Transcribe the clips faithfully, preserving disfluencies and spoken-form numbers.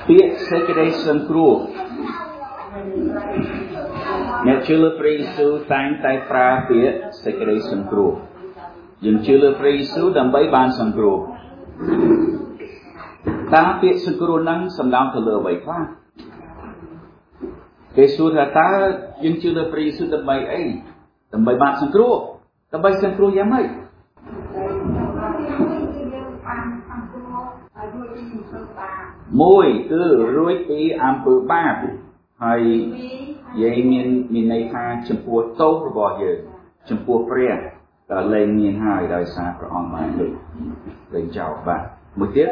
ពាក្យសេចក្តីសង្គ្រោះអ្នកជឿលើព្រះយេស៊ូវតែងតែប្រើពាក្យសេចក្តីសង្គ្រោះយើងជឿលើព្រះយេស៊ូវដើម្បីបានសង្គ្រោះតើពាក្យសង្គ្រោះហ្នឹងសំដៅទៅលើអ្វីខ្លះគេសួរថាតើយើងជឿលើព្រះយេស៊ូវដើម្បីអីដើម្បីបានសង្គ្រោះដើម្បីសង្គ្រោះយ៉ាងម៉េចមួយគឺរួចពីអំពើបាបហើយនិយាយមានមានន័យថាចំពោះទោសរបស់យើងចំពោះព្រះក៏លែងមានហើយដោយសារព្រះអង្គបានលើកលែងចោលបាទមួយទៀត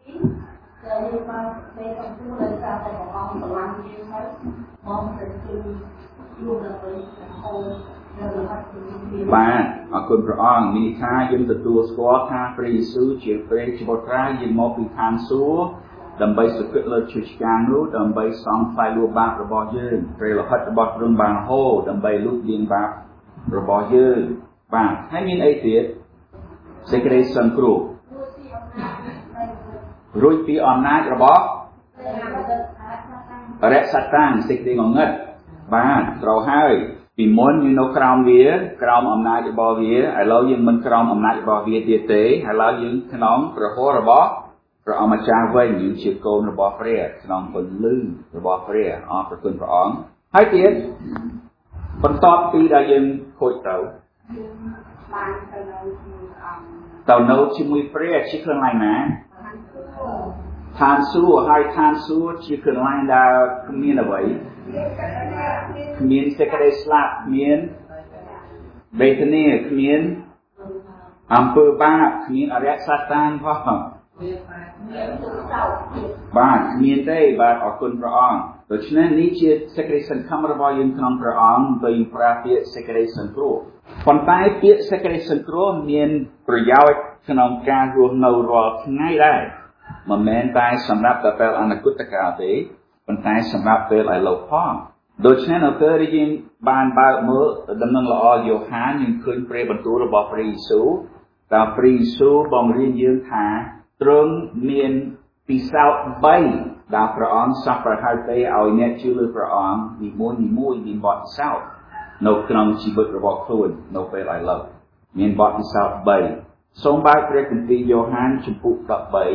បាទអរគុណព្រះអង្គមានន័យថាយើងទទួលស្គាល់ថាព្រះយេស៊ូវជាព្រះជាបុត្រាយាងមកពីឋានសួគ៌ដើម្បីសុគតលើឈឺឆ្កាងនោះដើម្បីសងថ្លៃលួចបាបរបស់យើងព្រះលោហិតរបស់ទ្រង់បានហូរដើម្បីលុបលាងបាបរបស់យើងបាទហើយមានអីទៀតសេចក្តីសង្គ្រោះរួចពីអំណាចរបស់រៈសាតាំងសេចក្តីងងឹតបាទត្រូវហើយពីមុនយើងនៅក្រោមវាក្រោមអំណាចរបស់វាឥឡូវយើងមិនក្រោមអំណាចរបស់វាទៀតទេឥឡូវយើងក្នុងព្រះហស្ថរបស់ព្រះអម្ចាស់វិញយើងជាកូនរបស់ព្រះក្នុងពន្លឺរបស់ព្រះអរគុណព្រះអង្គហើយទៀតបន្ទាប់ពីដែលយើងខូចទៅទៅនៅជាមួយព្រះជាកន្លែងណាឋានសួគ៌ហើយឋានសួគ៌ជាកន្លែងដែលគ្មានអ្វីគ្មានសេចក្តីស្លាប់គ្មានវេទនាគ្មានអំពើបាបគ្មានអរិយសាស្តានផងបាទគ្មានទេបាទអរគុណព្រះអង្គដូច្នេះនេះជាសេចក្តីសង្ឃឹមរបស់យើងក្នុងព្រះអង្គដោយប្រើពាក្យសេចក្តីសង្គ្រោះប៉ុន្តែពាក្យសេចក្តីសង្គ្រោះមានប្រយោជន៍ក្នុងការរស់នៅរាល់ថ្ងៃដែរមិនមែនតែសម្រាប់តែពេលអនាគតកាលទេប៉ុន្តែសម្រាប់ពេលឥឡូវផងដូច្នេះនៅពេលដែលយើងបានបើកមើលដំណឹងល្អយ៉ូហានយើងឃើញព្រះបន្ទូលរបស់ព្រះយេស៊ូវតើព្រះយេស៊ូវបង្រៀនយើងថាទ្រង់មានពិសោធន៍បីដែលព្រះអង្គសពប្រហែលទេឲ្យអ្នកជឿលើព្រះអង្គនីមួយនីមួយមានបទពិសោធន៍នៅក្នុងជីវិតរបស់ខ្លួននៅពេលឥឡូវមានបទពិសោធន៍បីសូមបើកព្រះគម្ពីរយ៉ូហានជំពូកដប់បី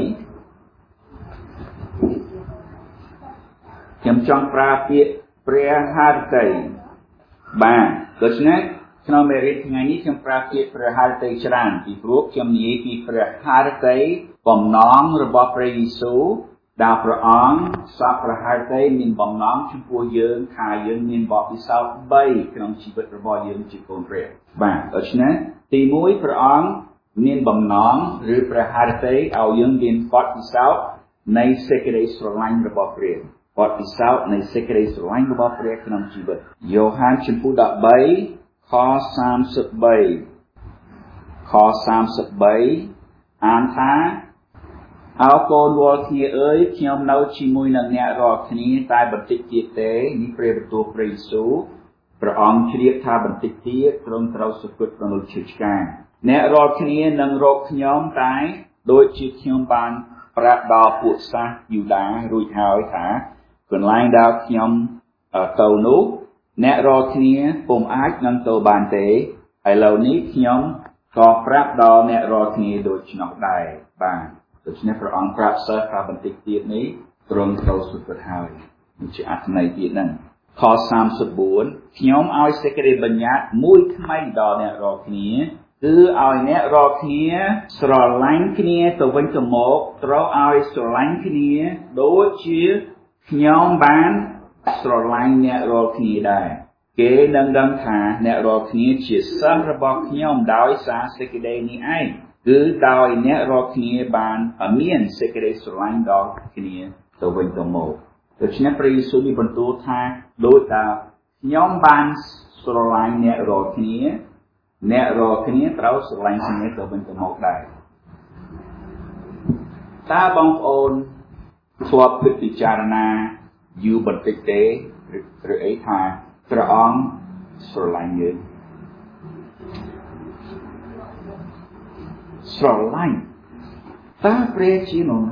ខ្ញុំចង់ប្រើពាក្យព្រះハរតីបាទដូច្នេះក្នុងមេរៀនថ្ងៃនេះខ្ញុំប្រើពាក្យព្រះハរតីច្រើនពីព្រោះខ្ញុំនិយាយពីព្រះハរតីបំណងរបស់ព្រះយេស៊ូវដែលព្រះអង្គសពព្រះハរតីមានបំណងចំពោះយើងថាយើងមានបទពិសោធន៍បីក្នុងជីវិតរបស់យើងជាកូនព្រះបាទដូច្នេះទីមួយព្រះអង្គមានបំណងឬព្រះハរតីឲ្យយើងមានបទពិសោធន៍នៃសេចក្តីស្រឡាញ់របស់ព្រះបទពិសោធន៍នៃសេចក្តីស្រឡាញ់របស់ព្រះក្នុងជីវិតយ៉ូហានជំពូកដប់បីខសាមសិបបីខសាមសិបបីអានថាអោកូនវល់គ្នាអើយខ្ញុំនៅជាមួយនឹងអ្នករាល់គ្នាតែបន្តិចទៀតទេនេះព្រះបន្ទូលព្រះយេស៊ូវព្រះអង្គជ្រាបថាបន្តិចទៀតទ្រង់ត្រូវសុគតក្នុងឈឺឆ្កាងអ្នករាល់គ្នានឹងរកខ្ញុំតែដូចជាខ្ញុំបានប្រាប់ដល់ពួកសាសយូដារួចហើយថាកន្លែងដែលខ្ញុំទៅនោះអ្នករាល់គ្នាពុំអាចនឹងទៅបានទេឥឡូវនេះខ្ញុំក៏ប្រាប់ដល់អ្នករាល់គ្នាដូច្នោះដែរបាទដូច្នេះព្រះអង្គប្រាប់សិស្សថាបន្តិចទៀតនេះទ្រង់ត្រូវសុគតហើយនេះជាអត្ថន័យទៀតហ្នឹងខសាមសិបបួនខ្ញុំឲ្យសេចក្តីបញ្ញត្តិមួយថ្មីដល់អ្នករាល់គ្នាគឺឲ្យអ្នករាល់គ្នាស្រឡាញ់គ្នាទៅវិញទៅមកត្រូវឲ្យស្រឡាញ់គ្នាដូចជាខ្ញុំបានស្រឡាញ់អ្នករាល់គ្នាដែរគេនឹងដឹងថាអ្នករាល់គ្នាជាសិស្សរបស់ខ្ញុំដោយសារសេចក្តីនេះឯងគឺដោយអ្នករាល់គ្នាបានមានសេចក្តីស្រឡាញ់ដល់គ្នាទៅវិញទៅមកដូច្នេះព្រះយេស៊ូវមានបន្ទូលថាដូចតាខ្ញុំបានស្រឡាញ់អ្នករាល់គ្នាអ្នករាល់គ្នាត្រូវស្រឡាញ់គ្នាទៅវិញទៅមកដែរតើបងប្អូនធ្លាប់ពិចារណាយូរបន្តិចទេឬអីថាព្រះអង្គស្រឡាញ់យើងស្រឡាញ់តើព្រះជានរណា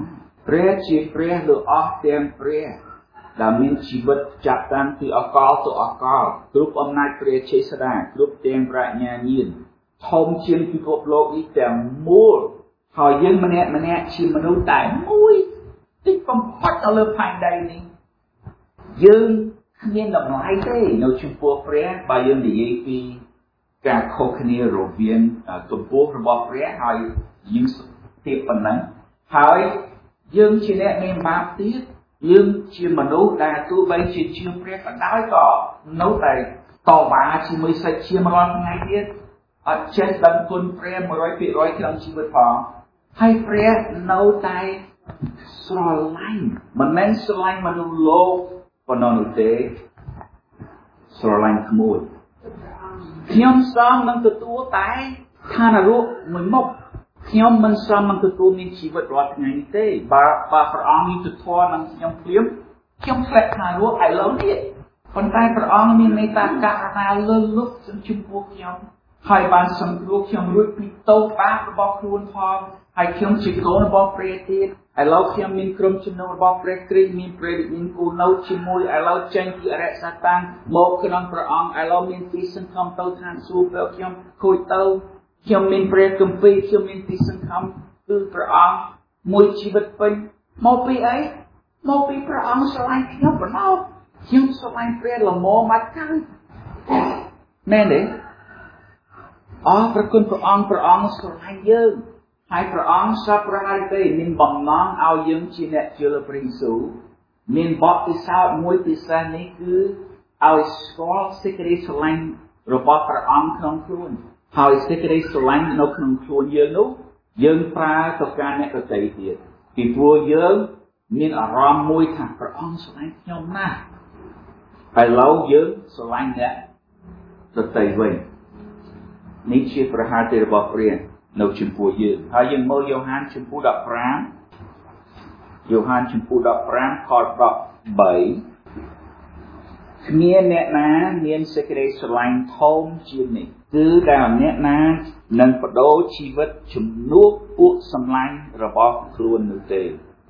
ព្រះជាព្រះលើអស់ទាំងព្រះដែលមានជីវិតចាប់តាំងពីអកលទៅអកលគ្រប់អំណាចព្រះចេស្តាគ្រប់ទាំងប្រាជ្ញាញាណធំជាងពិភពលោកនេះទាំងមូលហើយយើងម្នាក់ម្នាក់ជាមនុស្សតែមួយតិចបំផុតនៅលើផែនដីនេះយើងគ្មានតម្លៃទេនៅចំពោះព្រះបើយើងនិយាយពីការខុសគ្នារវាងកម្ពស់របស់ព្រះហើយយើងទៀតប៉ុណ្ណឹងហើយយើងជាអ្នកមានបាបទៀតយើងជាមនុស្សដែលទោះបីជាជឿព្រះក៏ដោយក៏នៅតែតវ៉ាជាមួយសាច់ឈាមរាល់ថ្ងៃទៀតអត់ចេះដឹងគុណព្រះ một trăm phần trăm ក្នុងជីវិតផងហើយព្រះនៅតែស្រឡាញ់មិនមែនស្រឡាញ់មនុស្សលោកប៉ុណ្ណោះនោះទេស្រឡាញ់ក្មួយខ្ញុំសមនឹងទទួលតែឋានរូបមួយមុខខ្ញុំមិនសមនឹងទទួលមានជីវិតរាល់ថ្ងៃនេះទេបើបើព្រះអង្គមានទធរនឹងខ្ញុំព្រាមខ្ញុំស្លេកឋានរូបឥឡូវនេះប៉ុន្តែព្រះអង្គមានមេត្តាករុណាលើសលប់ចំពោះខ្ញុំហើយបានសង្គ្រោះខ្ញុំរួចពីទោសបាបរបស់ខ្លួនផងហើយខ្ញុំជាកូនរបស់ព្រះទៀតឥឡូវខ្ញុំមានក្រុមជំនុំរបស់ព្រះគ្រីស្ទមានព្រះវិញ្ញាណគូនៅជាមួយឥឡូវចេញពីអរិយសាតាំងមកក្នុងព្រះអង្គឥឡូវមានទីសង្ឃឹមទៅឋានសួគ៌ពេលខ្ញុំខូចទៅខ្ញុំមានព្រះគម្ពីរខ្ញុំមានទីសង្ឃឹមគឺព្រះអង្គមួយជីវិតពេញមកពីអីមកពីព្រះអង្គស្រឡាញ់ខ្ញុំប៉ុណ្ណោះខ្ញុំស្រឡាញ់ព្រះល្មមមកកើតមែនទេអរព្រះគុណព្រះអង្គព្រះអង្គស្រឡាញ់យើងហើយព្រះអង្គសប្បុរសទេមានបំណងឲ្យយើងជាអ្នកជឿលើព្រះយេស៊ូវមានបទពិសោធន៍មួយពិសេសនេះគឺឲ្យស្គាល់សេចក្តីស្រឡាញ់របស់ព្រះអង្គក្នុងខ្លួនហើយសេចក្តីស្រឡាញ់នៅក្នុងខ្លួនយើងនោះយើងប្រើទៅការអ្នកដទៃទៀតពីព្រោះយើងមានអារម្មណ៍មួយថាព្រះអង្គស្រឡាញ់ខ្ញុំណាស់ហើយឡូវយើងស្រឡាញ់អ្នកដទៃវិញនេះជាប្រហារទេរបស់ព្រះនៅចំពោះយើងហើយយើងមើលយ៉ូហានចំពោះដប់ប្រាំយ៉ូហានចំពោះដប់ប្រាំខដប់បីគ្មានអ្នកណាមានសេចក្តីស្រឡាញ់ធំជាងនេះគឺដែលអ្នកណានឹងបដូរជីវិតជំនួសពួកសម្លាញ់របស់ខ្លួននោះទេ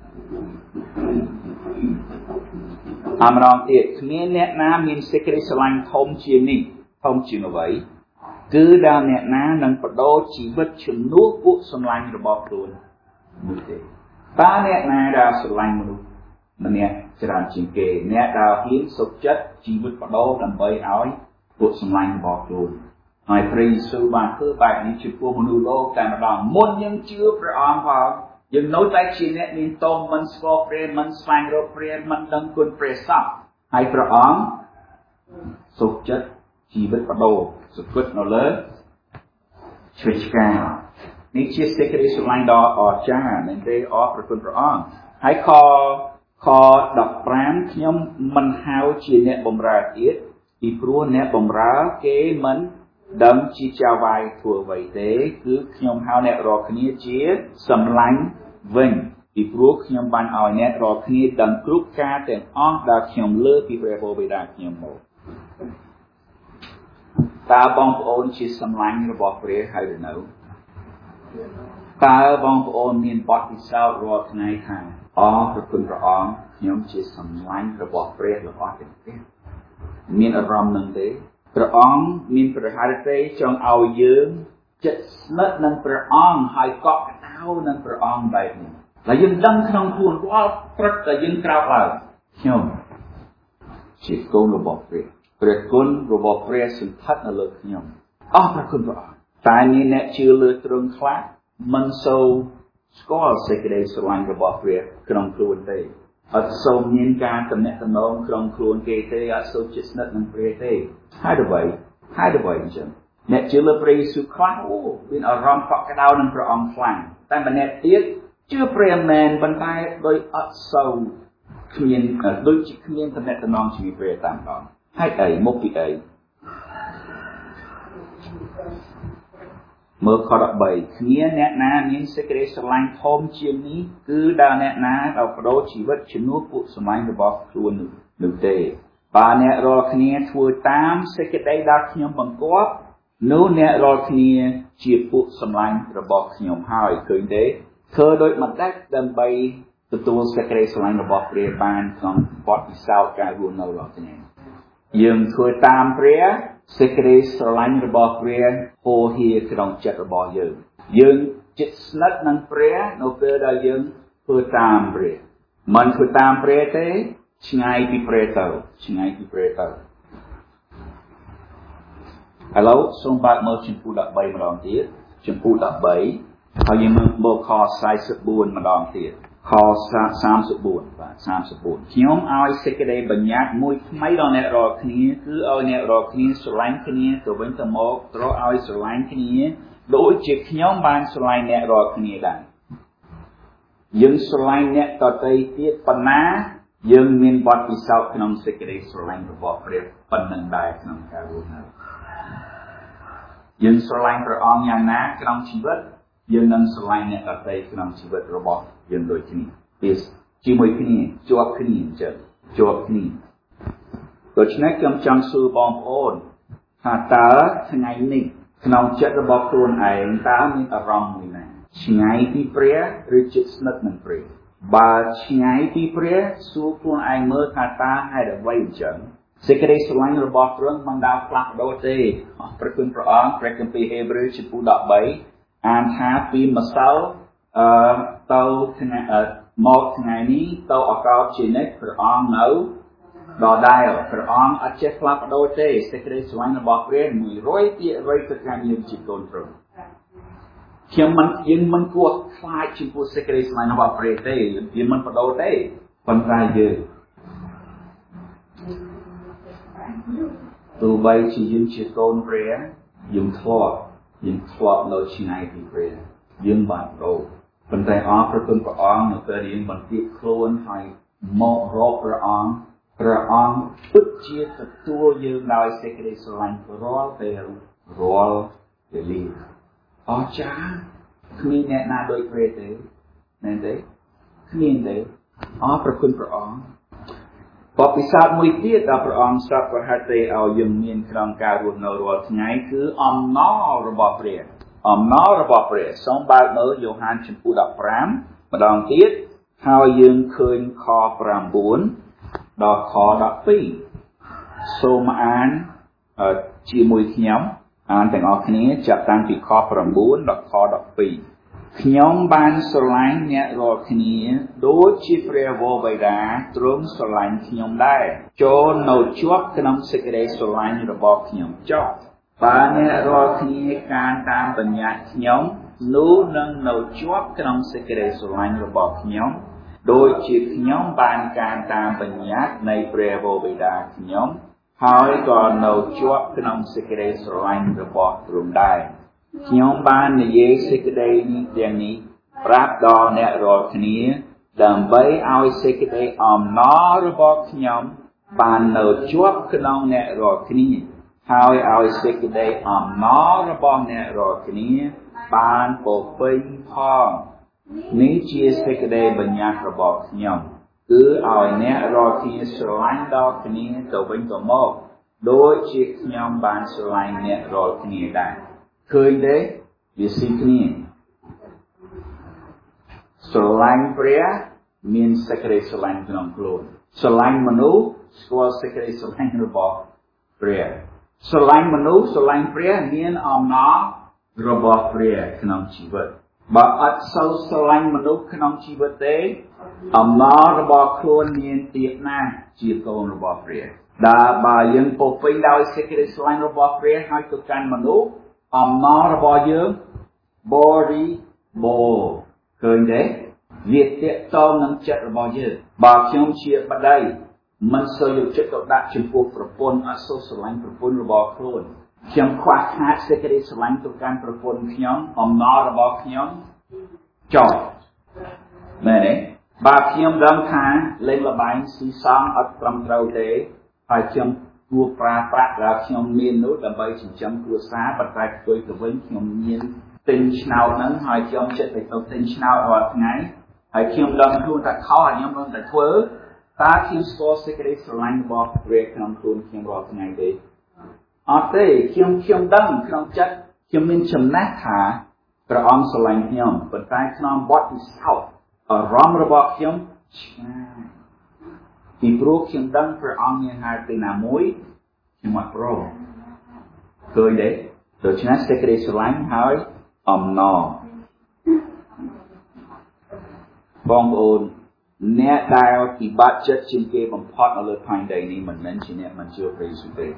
អមរងទៀតគ្មានអ្នកណាមានសេចក្តីស្រឡាញ់ធំជាងនេះធំជាងអ្វីគឺដែលអ្នកណានឹងបដូរជីវិតជំនួសពួកសម្លាញ់របស់ខ្លួននោះទេតើអ្នកណាដែលស្រឡាញ់មនុស្សម្នាក់ច្រើនជាងគេអ្នកដែលហ៊ានសុខចិត្តជីវិតបដូរដើម្បីឲ្យពួកសម្លាញ់របស់ខ្លួនហើយព្រះយេស៊ូវបានធ្វើបែបនេះចំពោះមនុស្សលោកតែម្ដងមុនយើងជឿព្រះអង្គផងយើងនៅតែជាអ្នកមានទោសមិនស្គាល់ព្រះមិនស្វែងរកព្រះមិនដឹងគុណព្រះសោះហើយព្រះអង្គសុខចិត្តជីវិតបដូរសុគតនៅលើឆ្វេងឆ្កាងនេះជាសេចក្តីស្រឡាញ់ដ៏អស្ចារ្យមែនទេអរព្រះគុណព្រះអង្គហើយខខដប់ប្រាំខ្ញុំមិនហៅជាអ្នកបម្រើទៀតពីព្រោះអ្នកបម្រើគេមិនដឹងជាចៅវាយធ្វើអ្វីទេគឺខ្ញុំហៅអ្នករាល់គ្នាជាសម្លាញ់វិញពីព្រោះខ្ញុំបានឲ្យអ្នករាល់គ្នាដឹងគ្រប់ការទាំងអស់ដែលខ្ញុំលើពីព្រះបិតាខ្ញុំមកតើបងប្អូនជាសម្លាញ់របស់ព្រះហើយឬនៅតើបងប្អូនមានបទពិសោធន៍រាល់ថ្ងៃថាអរព្រះគុណព្រះអង្គខ្ញុំជាសម្លាញ់របស់ព្រះរបស់ទាំងព្រះមានអារម្មណ៍នឹងទេព្រះអង្គមានព្រះハរតីចង់ឲ្យយើងចិត្តស្និទ្ធនឹងព្រះអង្គហើយកក់កតៅនឹងព្រះអង្គបែបនេះហើយយើងដឹងក្នុងខ្លួនរាល់ព្រឹកដែលយើងក្រោកឡើងខ្ញុំជាកូនរបស់ព្រះព្រះគុណរបស់ព្រះសន្ធិដ្ឋនៅលើខ្ញុំអរព្រះគុណព្រះអង្គតែមានអ្នកជឿលើទ្រង់ខ្លះមិនសូវស្គាល់សេចក្តីស្រឡាញ់របស់ព្រះក្នុងខ្លួនទេអត់សូវមានការតំណែងតំណងក្នុងខ្លួនគេទេអត់សូវជិតស្និទ្ធនឹងព្រះទេហើយអ្វីហើយអ្វីអញ្ចឹងអ្នកជឿលើព្រះយេស៊ូវខ្លះអូមានអារម្មណ៍កក់ក្ដៅនឹងព្រះអង្គខ្លាំងតែម្នាក់ទៀតជឿព្រះមែនប៉ុន្តែដោយអត់សូវគ្មានដូចជាគ្មានតំណែងតំណងជាមួយព្រះតាមដងហើយអីមកពីអីមើលខដប់បីគ្មានអ្នកណាមានសេចក្តីស្រឡាញ់ធំជាងនេះគឺដែលអ្នកណាដែលបដូរជីវិតជំនួសពួកសម្លាញ់របស់ខ្លួននោះទេបើអ្នករាល់គ្នាធ្វើតាមសេចក្តីដែលខ្ញុំបង្គាប់នោះអ្នករាល់គ្នាជាពួកសម្លាញ់របស់ខ្ញុំហើយឃើញទេធ្វើដោយមិនដាច់ដើម្បីទទទួលសេចក្តីស្រឡាញ់របស់ព្រះបានក្នុងបទពិសោធន៍ការរស់នៅរបស់គ្នាយើងធ្វើតាមព្រះសេចក្តីស្រឡាញ់របស់ព្រះហូរហៀក្នុងចិត្តរបស់យើងយើងជិតស្និទ្ធនឹងព្រះនៅពេលដែលយើងធ្វើតាមព្រះមិនធ្វើតាមព្រះទេឆ្ងាយពីព្រះទៅឆ្ងាយពីព្រះទៅឥឡូវសូមបើកមើលចំពោះដប់បីម្ដងទៀតចំពោះដប់បីហើយយើងមើលខสี่สิบสี่ម្ដងទៀតខสามสิบสี่បាទสามสิบสี่ខ្ញុំឲ្យសេចក្តីបញ្ញត្តិមួយថ្មីដល់អ្នករាល់គ្នាគឺឲ្យអ្នករាល់គ្នាស្រឡាញ់គ្នាទៅវិញទៅមកត្រូវឲ្យស្រឡាញ់គ្នាដូចជាខ្ញុំបានស្រឡាញ់អ្នករាល់គ្នាដែរយើងស្រឡាញ់អ្នកដទៃទៀតប៉ុណ្ណាយើងមានបទពិសោធន៍ក្នុងសេចក្តីស្រឡាញ់របស់ព្រះប៉ុណ្ណឹងដែរក្នុងការរស់នៅយើងស្រឡាញ់ព្រះអង្គយ៉ាងណាក្នុងជីវិតយើងនឹងស្រឡាញ់អ្នកដទៃក្នុងជីវិតរបស់យើងដូចគ្នាពីជាមួយគ្នាជាប់គ្នាអញ្ចឹងជាប់គ្នាដូច្នេះខ្ញុំចង់សួរបងប្អូនថាតើថ្ងៃនេះក្នុងចិត្តរបស់ខ្លួនឯងតើមានអារម្មណ៍មួយណាឆ្ងាយពីព្រះឬជិតស្និទ្ធនឹងព្រះបើឆ្ងាយពីព្រះសួរខ្លួនឯងមើលថាតើហេតុអ្វីអញ្ចឹងសេចក្តីស្រឡាញ់របស់ព្រះមិនដែលផ្លាស់ប្ដូរទេព្រះគុណព្រះអង្គព្រះគម្ពីរហេព្រើរចំពោះដប់បីអានថាពីម្សិលអឺទៅថ្ងៃមកថ្ងៃនេះទៅអកោជានិច្ចព្រះអង្គនៅដដែលព្រះអង្គអត់ចេះផ្លាស់ប្ដូរទេសេចក្តីស្រឡាញ់របស់ព្រះមួយរយភាគរយទៅកាន់យើងជាកូនព្រះខ្ញុំមិនយើងមិនគួរខ្លាចចំពោះសេចក្តីស្រឡាញ់របស់ព្រះទេយើងមិនបដូរទេប៉ុន្តែយើងទោះបីជាយើងជាកូនព្រះយើងធ្លាប់យើងធ្លាប់នៅឆ្ងាយពីព្រះយើងបានបដូរប៉ុន្តែអរព្រះគុណព្រះអង្គនៅពេលយើងបន្ទាបខ្លួនហើយមករកព្រះអង្គព្រះអង្គពិតជាទទួលយើងដោយសេចក្តីស្រឡាញ់រាល់ពេលរាល់វេលាអស្ចារ្យគ្មានអ្នកណាដូចព្រះទេមែនទេគ្មានទេអរព្រះគុណព្រះអង្គបបពិសោធន៍មួយទៀតដែលព្រះអង្គស្រាប់ប្រហាត់ទេឲ្យយើងមានក្នុងការរស់នៅរាល់ថ្ងៃគឺអំណររបស់ព្រះអំណររបស់ព្រះសូមបើកមើលយ៉ូហានចំពោះដប់ប្រាំម្ដងទៀតហើយយើងឃើញខប្រាំបួនដល់ខដប់ពីរសូមអានជាមួយខ្ញុំអានទាំងអស់គ្នាចាប់តាំងពីខប្រាំបួនដល់ខដប់ពីរខ្ញុំបានស្រឡាញ់អ្នករាល់គ្នាដូចជាព្រះវរបិតាទ្រង់ស្រឡាញ់ខ្ញុំដែរចូលនៅជាប់ក្នុងសេចក្តីស្រឡាញ់របស់ខ្ញុំចុះបើអ្នករាល់គ្នាការតាមបញ្ញត្តិខ្ញុំនោះនឹងនៅជាប់ក្នុងសេចក្តីស្រឡាញ់របស់ខ្ញុំដូចជាខ្ញុំបានការតាមបញ្ញត្តិនៃព្រះវរបិតាខ្ញុំហើយក៏នៅជាប់ក្នុងសេចក្តីស្រឡាញ់របស់ទ្រង់ដែរខ្ញុំបាននិយាយសេចក្តីនេះទាំងនេះប្រាប់ដល់អ្នករាល់គ្នាដើម្បីឲ្យសេចក្តីអំណររបស់ខ្ញុំបាននៅជាប់ក្នុងអ្នករាល់គ្នាហើយឲ្យសេចក្តីអំណររបស់អ្នករាល់គ្នាបានពោពេញផងនេះជាសេចក្តីបញ្ញត្តិរបស់ខ្ញុំគឺឲ្យអ្នករាល់គ្នាស្រឡាញ់ដល់គ្នាទៅវិញទៅមកដូចជាខ្ញុំបានស្រឡាញ់អ្នករាល់គ្នាដែរឃើញទេវាស៊ីគ្នាស្រឡាញ់ព្រះមានសេចក្តីស្រឡាញ់ក្នុងខ្លួនស្រឡាញ់មនុស្សស្គាល់សេចក្តីស្រឡាញ់របស់ព្រះស្រឡាញ់មនុស្សស្រឡាញ់ព្រះមានអំណររបស់ព្រះក្នុងជីវិតបើអត់សូវស្រឡាញ់មនុស្សក្នុងជីវិតទេអំណររបស់ខ្លួនមានទៀតណាស់ជាកូនរបស់ព្រះដែលបើយើងពោពេញដោយសេចក្តីស្រឡាញ់របស់ព្រះហើយទៅកាន់មនុស្សអំណររបស់យើងបរិបូរណ៍ឃើញទេវាទាក់ទងនឹងចិត្តរបស់យើងបើខ្ញុំជាប្តីមិនសូវយកចិត្តទៅដាក់ចំពោះប្រពន្ធអត់សូវស្រឡាញ់ប្រពន្ធរបស់ខ្លួនខ្ញុំខ្វះខាតសេចក្តីស្រឡាញ់ទៅកាន់ប្រពន្ធខ្ញុំអំណររបស់ខ្ញុំចោលមែនទេបើខ្ញុំដឹងថាលេងល្បែងស៊ីសងអត់ត្រឹមត្រូវទេហើយខ្ញុំគួរប្រើប្រាស់ដែលខ្ញុំមាននោះដើម្បីចិញ្ចឹមគ្រួសារប៉ុន្តែផ្ទុយទៅវិញខ្ញុំមានទិញឆ្នោតហ្នឹងហើយខ្ញុំចិត្តទៅទៅទិញឆ្នោតរាល់ថ្ងៃហើយខ្ញុំដឹងខ្លួនថាខុសហើយខ្ញុំមិនតែធ្វើតើខ្ញុំស្គាល់សេចក្តីស្រឡាញ់របស់ព្រះក្នុងខ្លួនខ្ញុំរាល់ថ្ងៃទេអត់ទេខ្ញុំខ្ញុំដឹងក្នុងចិត្តខ្ញុំមានចំណេះថាព្រះអង្គស្រឡាញ់ខ្ញុំប៉ុន្តែក្នុងបទពិសោធន៍អារម្មណ៍របស់ខ្ញុំឆ្ងាយពីព្រោះខ្ញុំដឹងព្រះអង្គមានហាទៅណាមួយខ្ញុំអត់ព្រមឃើញទេដូច្នេះសេចក្តីស្រឡាញ់ហើយអំណរបងប្អូនអ្នកដែលពិបាកចិត្តជាងគេបំផុតនៅលើផែនដីនេះមិនមែនជាអ្នកមិនជឿព្រះយេស៊ូវទេ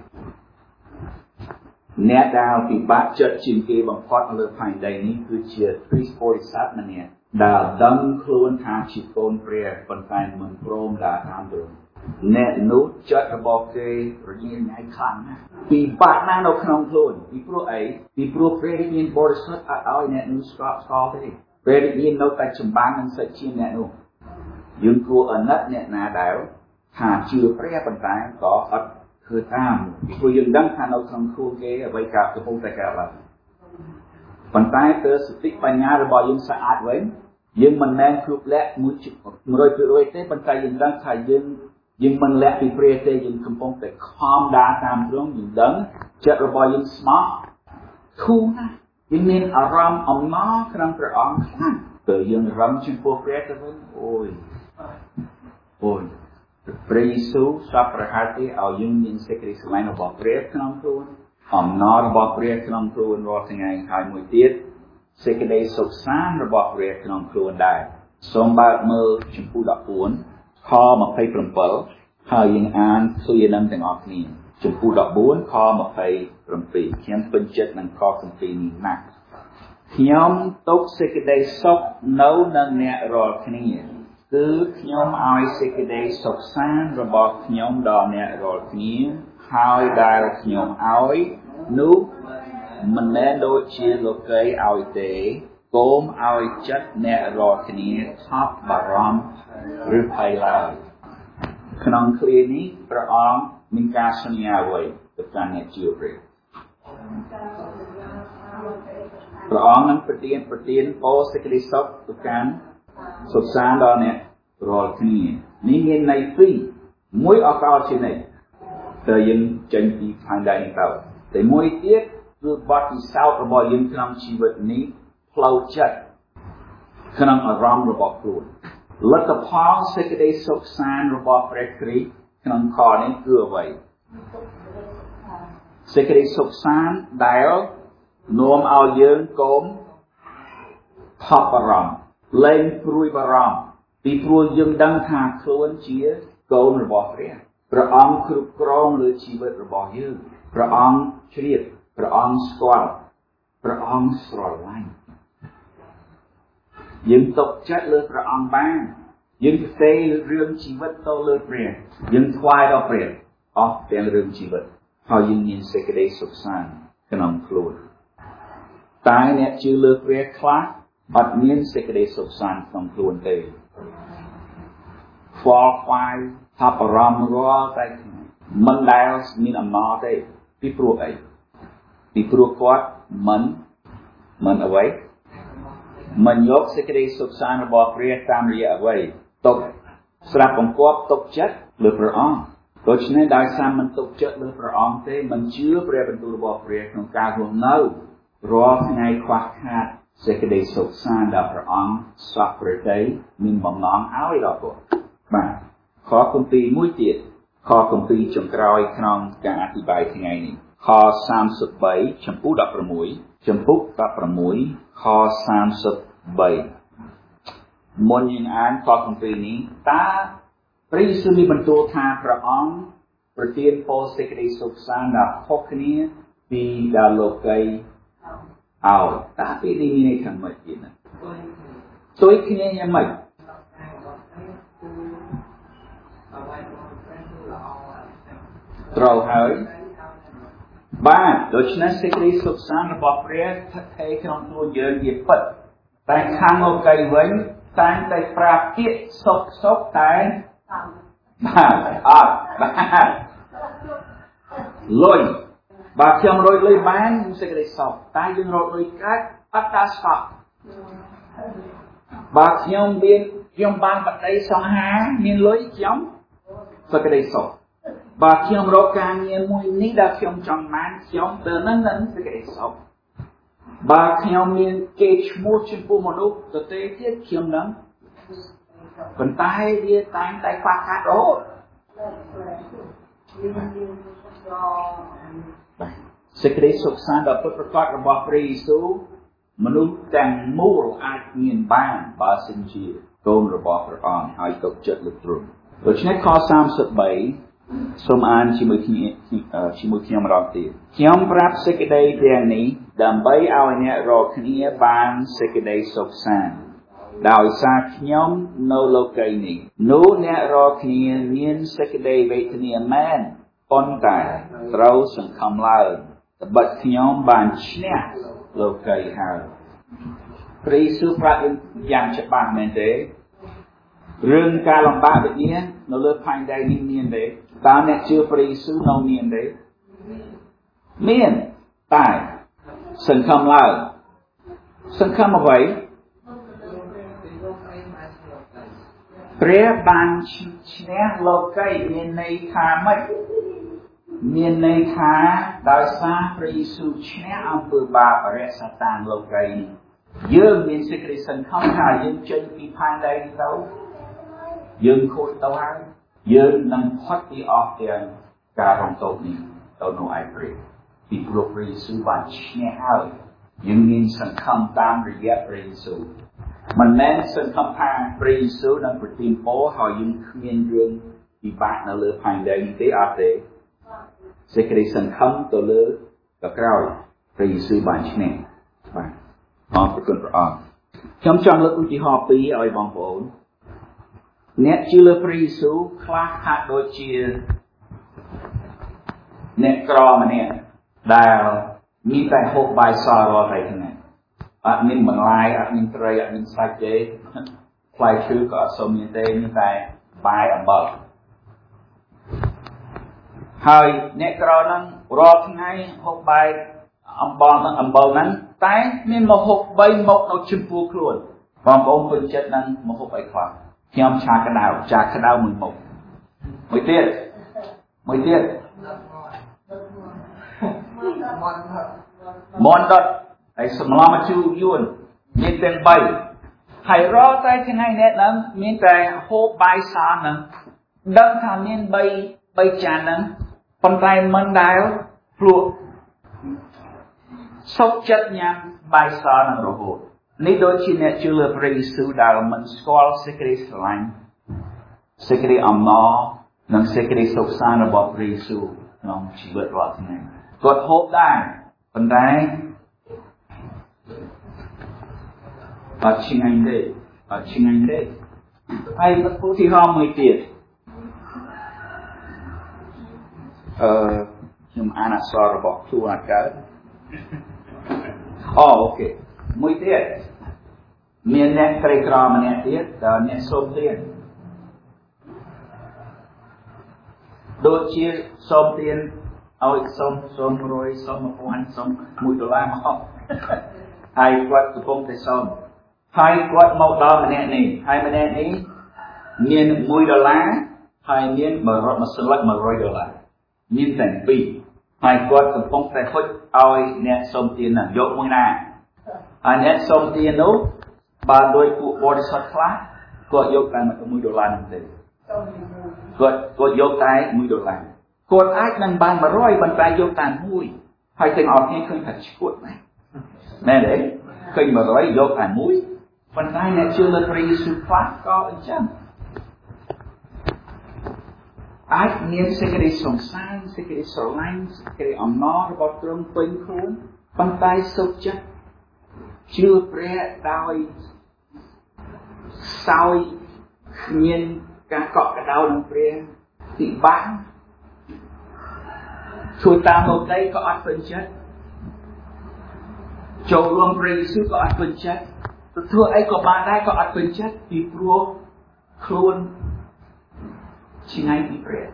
អ្នកដែលពិបាកចិត្តជាងគេបំផុតនៅលើផែនដីនេះគឺជាគ្រីស្ទបរិស័ទម្នាក់ដែលដឹងខ្លួនថាជាកូនព្រះប៉ុន្តែមិនព្រមដើរតាមទ្រង់អ្នកនោះចិត្តរបស់គេរញ៉េរញ៉ៃខ្លាំងណាស់ពិបាកណាស់នៅក្នុងខ្លួនពីព្រោះអីពីព្រោះព្រះរាជមានបរិសុទ្ធអត់ឲ្យអ្នកនោះស្កប់ស្កល់ទេព្រះរាជមាននៅតែចម្បាំងនឹងសាច់ឈាមអ្នកនោះយើងគួរអាណិតអ្នកណាដែលថាជឿព្រះប៉ុន្តែក៏អត់ធ្វើតាមពីព្រោះយើងដឹងថានៅក្នុងខ្លួនគេអ្វីកើតកំពុងតែកើតឡើងប៉ុន្តែទើសតិបញ្ញារបស់យើងស្អាតវិញយើងមិនមែនគ្រប់លក្ខមួយមួយរយភាគរយទេប៉ុន្តែយើងដឹងថាយើងយើងមិនលាក់ពីព្រះទេយើងកំពុងតែខំដើរតាមទ្រង់យើងដឹងចិត្តរបស់យើងស្មោះធូរណាស់យើងមានអារម្មណ៍អំណរក្នុងព្រះអង្គខ្លាំងពេលយើងរំចំពោះព្រះទៅវិញអូយអូយព្រះយេស៊ូវសពប្រហារទេឲ្យយើងមានសេចក្តីស្រឡាញ់របស់ព្រះក្នុងខ្លួនអំណររបស់ព្រះក្នុងខ្លួនរាល់ថ្ងៃហើយមួយទៀតសេចក្តីសុខសាន្តរបស់ព្រះក្នុងខ្លួនដែរសូមបើកមើលចំពោះដប់បួនខម្ភៃប្រាំហើយយើងអានឃើញនឹងទាំងអស់គ្នាចំពោះដប់បួនខម្ភៃប្រាំខ្ញុំពេញចិត្តនឹងខសំពីនេះណាស់ខ្ញុំទុកសេចក្តីសុខនៅនឹងអ្នករាល់គ្នាគឺខ្ញុំឲ្យសេចក្តីសុខសាន្តរបស់ខ្ញុំដល់អ្នករាល់គ្នាហើយដែលខ្ញុំឲ្យនោះមិនមែនដូចជាលោកីឲ្យទេកុំឲ្យចិត្តអ្នករាល់គ្នាថប់បារម្ភឬភ័យឡើយក្នុងឃ្លានេះព្រះអង្គមានការសន្យាអ្វីទៅកាន់អ្នកជឿព្រះព្រះអង្គនឹងប្រទានប្រទានពោសេចក្តីសុខទៅកាន់សុខសាន្តដល់អ្នករាល់គ្នានេះមានន័យពីរមួយអកលជានិច្ចតើយើងចេញពីផែនដីនេះទៅតែមួយទៀតគឺបទពិសោធន៍របស់យើងក្នុងជីវិតនេះផ្លូវចិត្តក្នុងអារម្មណ៍របស់ខ្លួនលទ្ធផលសេចក្តីសុខសាន្តរបស់ព្រះគ្រីស្ទក្នុងខនេះគឺអ្វីសេចក្តីសុខសាន្តដែលនាំឲ្យយើងកុំថប់បារម្ភលែងព្រួយបារម្ភពីព្រោះយើងដឹងថាខ្លួនជាកូនរបស់ព្រះព្រះអង្គគ្រប់គ្រងលើជីវិតរបស់យើងព្រះអង្គជ្រាបព្រះអង្គស្គាល់ព្រះអង្គស្រឡាញ់យើងទុកចិត្តលើព្រះអង្គបានយើងផ្សេងរឿងជីវិតទៅលើព្រះយើងថ្វាយដល់ព្រះអស់ទាំងរឿងជីវិតហើយយើងមានសេចក្តីសុខសាន្តក្នុងខ្លួនតែអ្នកជឿលើព្រះខ្លះអត់មានសេចក្តីសុខសាន្តក្នុងខ្លួនទេខ្វល់ខ្វាយថាបារម្ភរាល់តែមិនដែលមានអំណរទេពីព្រោះអីពីព្រោះគាត់មិនមិនអ្វីមិនយកសេចក្តីសុខសាន្តរបស់ព្រះតាមរយៈអ្វីទុកស្រាប់បង្គាប់ទុកចិត្តលើព្រះអង្គដូច្នេះដោយសារមិនទុកចិត្តលើព្រះអង្គទេមិនជឿព្រះបន្ទូលរបស់ព្រះក្នុងការរស់នៅរាល់ថ្ងៃខ្វះខាតសេចក្តីសុខសាន្តដែលព្រះអង្គសពព្រះដីមានបំណងឲ្យដល់គាត់បាទខគម្ពីរមួយទៀតខគម្ពីរចុងក្រោយក្នុងការអធិប្បាយថ្ងៃនេះខសាមសិបបីចំពោះដប់ប្រាំមួយចំពោះដប់ប្រាំមួយខសាមសិបបីមុនយើងអានខគម្ពីរនេះតើព្រះយេស៊ូវមានបន្ទូលថាព្រះអង្គប្រទានពរសេចក្តីសុខសាន្តដល់ខុសគ្នាពីដល់លោកីឲ្យតើពីនេះមានន័យថាម៉េចទៀតណាទុយគ្នាយ៉ាងម៉េចត្រូវហើយបាទដូច្នេះសេចក្តីសុខសាន្តរបស់ព្រះស្ថិតស្ថេរក្នុងខ្លួនយើងជាពិតតែខាងលោកីវិញតែងតែប្រាប់ពាក្យសុខសុខតែបាទអត់បាទលុយបើខ្ញុំរកលុយបានសេចក្តីសុខតែយើងរកលុយកើតអត់តាសុខបើខ្ញុំមានខ្ញុំបានបតីសង្ហាមានលុយខ្ញុំសេចក្តីសុខបើខ្ញុំរកការងារមួយនេះដែលខ្ញុំចង់បានខ្ញុំទៅនឹងនឹងសេចក្តីសុខបើខ្ញុំមានគេឈ្មោះចំពោះមនុស្សទៅទេទៀតខ្ញុំនឹងប៉ុន្តែវាតែងតែខ្វះខាតរហូតសេចក្តីសុខសាន្តដ៏ពិតប្រាកដរបស់ព្រះយេស៊ូវមនុស្សទាំងមូលអាចមានបានបើសិនជាកូនរបស់ព្រះអង្គហើយទុកចិត្តលើទ្រង់ដូច្នេះខសាមសិបបីសូមអានជាមួយគ្នាជាមួយខ្ញុំម្ដងទៀតខ្ញុំប្រាប់សេចក្តីទាំងនេះដើម្បីឲ្យអ្នករាល់គ្នាបានសេចក្តីសុខសាន្តដោយសារខ្ញុំនៅលោកីយ៍នេះនោះអ្នករាល់គ្នាមានសេចក្តីវេទនាមែនប៉ុន្តែត្រូវសង្ឃឹមឡើងត្បិតខ្ញុំបានឈ្នះលោកីយ៍ហើយព្រះយេស៊ូវប្រាប់យ៉ាងច្បាស់មែនទេរឿងការលំបាកវិញ្ញាណនៅលើផែនដីនេះមានទេតើអ្នកជឿព្រះយេស៊ូវនៅមានទេមានតែសង្ឃឹមឡើងសង្ឃឹមអ្វីព្រះបានឈ្នះលោកីយ៍មានន័យថាម៉េចមានន័យថាដោយសារព្រះយេស៊ូវឈ្នះអំពើបាបអរិយសាតានលោកីយ៍យើងមានសេចក្តីសង្ឃឹមថាយើងចេញពីផែនដីនេះទៅយើងខូចទៅហើយយើងនឹងផុតពីអស់ទាំងការរំទោសនេះទៅនៅឯព្រះពីព្រោះព្រះយេស៊ូវបានឈ្នះហើយយើងមានសង្ឃឹមតាមរយៈព្រះយេស៊ូវមិនមែនសង្ឃឹមថាព្រះយេស៊ូវនឹងប្រទានពរហើយយើងគ្មានរឿងពិបាកនៅលើផែនដីនេះទេអត់ទេសេចក្តីសង្ឃឹមទៅលើទៅក្រោយព្រះយេស៊ូវបានឈ្នះបាទអរគុណព្រះអង្គខ្ញុំចង់លើកឧទាហរណ៍ពីរឲ្យបងប្អូនអ្នកជឿលើព្រះយេស៊ូវខ្លះហាក់ដូចជាអ្នកក្រម្នាក់ដែលមានតែហូបបាយសរាល់តែថ្ងៃអត់មានបន្លែអត់មានត្រីអត់មានសាច់ទេផ្លែឈើក៏អត់សូវមានទេមានតែបាយអំបិលហើយអ្នកក្រហ្នឹងរាល់ថ្ងៃហូបបាយអំបិលហ្នឹងអំបិលហ្នឹងតែមានមហូបបីមុខនៅចំពោះខ្លួនបងប្អូនពេញចិត្តនឹងមហូបអីខ្លះខ្ញុំឆាក្តៅចាក្តៅមួយមុខមួយទៀតមួយទៀតមន់ដុតហើយសម្លម្ជូរយួនមានទាំងបីហើយរាល់តែថ្ងៃនេះហ្នឹងមានតែហូបបាយសហ្នឹងដឹងថាមានបីបីចានហ្នឹងប៉ុន្តែមិនដែលព្រោះសុខចិត្តញ៉ាំបាយសហ្នឹងរហូតនេះដូចជាអ្នកជឿលើព្រះយេស៊ូវដែលមិនស្គាល់សេចក្តីស្រឡាញ់សេចក្តីអំណរនិងសេចក្តីសុខសាន្តរបស់ព្រះយេស៊ូវក្នុងជីវិតរាល់ថ្ងៃគាត់ហូបដែរប៉ុន្តែអត់ឆ្ងាញ់ទេអត់ឆ្ងាញ់ទេហើយឧទាហរណ៍មួយទៀតអឺខ្ញុំអានអក្សររបស់ខ្លួនអត់កើតអូអូខេមួយទៀតមានអ្នកក្រីក្រម្នាក់ទៀតដល់អ្នកសូមទានដូចជាសូមទានឲ្យសូមសូមរយសូមមួយពាន់សូមមួយដុល្លារមកហើយគាត់កំពុងតែសូមហើយគាត់មកដល់ម្នាក់នេះហើយម្នាក់នេះមានមួយដុល្លារហើយមានមួយសន្លឹកមួយរយដុល្លារមានតែពីរហើយគាត់កំពុងតែហុចឲ្យអ្នកសូមទានហ្នឹងយកមួយណាហើយអ្នកសូមទាននោះបើដោយពួកបរិសុទ្ធខ្លះគាត់យកតែមួយដុល្លារហ្នឹងទេគាត់គាត់យកតែមួយដុល្លារគាត់អាចនឹងបានមួយរយប៉ុន្តែយកតែមួយហើយទាំងអស់គ្នាឃើញថាឈួតណាស់មែនទេឃើញមួយរយយកតែមួយប៉ុន្តែអ្នកជឿលើព្រះយេស៊ូវខ្លះក៏អញ្ចឹងអាចមានសេចក្តីសង្សារសេចក្តីស្រឡាញ់សេចក្តីអំណររបស់ទ្រង់ពេញខ្លួនប៉ុន្តែសុខចិត្តជឿព្រះដោយសោយគ្មានការកក់ក្ដៅនឹងព្រះពិបាកជួយតាមលោកដីក៏អត់ពេញចិត្តចូលរួមព្រះយេស៊ូវក៏អត់ពេញចិត្តទៅធ្វើអីក៏បានដែរក៏អត់ពេញចិត្តពីព្រោះខ្លួនឆ្ងាយពីព្រះ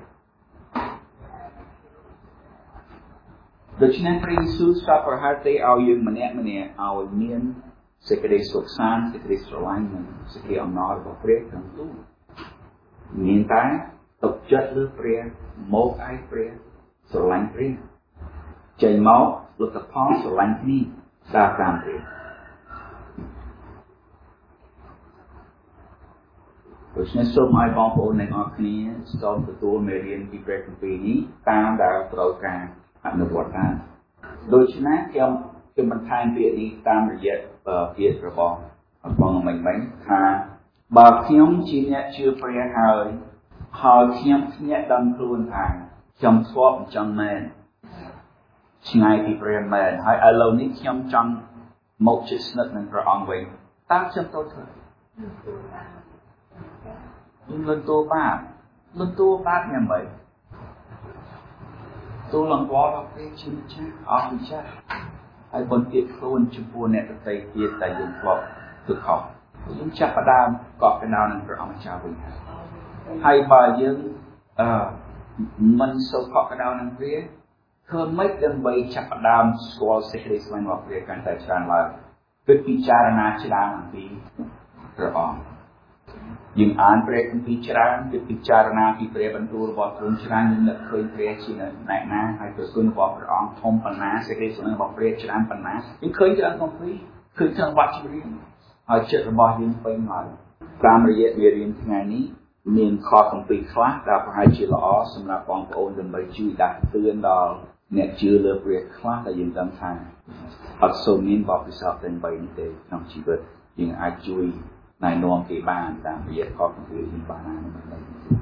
ដូច្នេះព្រះយេស៊ូវស្រាប់ប្រហែលទេឲ្យយើងម្នាក់ម្នាក់ឲ្យមានសេចក្តីសុខសាន្តសេចក្តីស្រឡាញ់និងសេចក្តីអំណររបស់ព្រះក្នុងខ្លួនមានតែទុកចិត្តលើព្រះមកឯព្រះស្រឡាញ់ព្រះចេញមកលទ្ធផលស្រឡាញ់គ្នាតាមតាមព្រះដូច្នេះសូមឲ្យបងប្អូនទាំងអស់គ្នាសូមទទួលមេរៀនពីព្រះគម្ពីរនេះតាមដែលត្រូវការអនុវត្តតាមដូច្នេះខ្ញុំខ្ញុំបន្ថែមពាក្យនេះតាមរយៈពាក្យរបស់បងមិញមិញថាបើខ្ញុំជាអ្នកជឿព្រះហើយហើយខ្ញុំញាក់ដឹងខ្លួនថាខ្ញុំធ្លាប់អញ្ចឹងមែនឆ្ងាយពីព្រះមែនហើយឥឡូវនេះខ្ញុំចង់មកជិតស្និទ្ធនឹងព្រះអង្គវិញតើខ្ញុំត្រូវធ្វើលន់តួបាបលន់តួបាបយ៉ាងម៉េចទូលង្វល់ដល់ព្រះជាម្ចាស់អស់វិចារហើយបន្ទាបខ្លួនចំពោះអ្នកដទៃទៀតដែលយើងធ្លាប់ធ្វើខុសយើងចាប់ផ្ដើមកក់កណ្ដោនឹងព្រះអង្គម្ចាស់វិញហើយបើយើងអឺមិនសូវកក់កណ្ដោនឹងព្រះធ្វើម៉េចដើម្បីចាប់ផ្ដើមស្គាល់សេចក្តីស្វែងរកព្រះកាន់តែច្រើនឡើងគិតពិចារណាច្រើនអំពីព្រះអង្គយើងអានព្រះគម្ពីរច្រើនគិតពិចារណាពីព្រះបន្ទូលរបស់ទ្រង់ច្រើនយើងនឹកឃើញព្រះជាអ្នកណាហើយព្រះគុណរបស់ព្រះអង្គធំប៉ុណ្ណាសេចក្តីស្វែងរករបស់ព្រះច្រើនប៉ុណ្ណាយើងឃើញច្រើនគម្ពីរឃើញទាំងបទចម្រៀងហើយចិត្តរបស់យើងពេញហើយតាមរយៈមេរៀនថ្ងៃនេះមានខគម្ពីរខ្លះដែលប្រហែលជាល្អសម្រាប់បងប្អូនដើម្បីជួយដាស់តឿនដល់អ្នកជឿលើព្រះខ្លះដែលយើងដឹងថាអត់សូវមានបទពិសោធន៍ទាំងបីនេះទេក្នុងជីវិតយើងអាចជួយណែនាំគេបានតាមរយៈខគម្ពីរនេះបានណា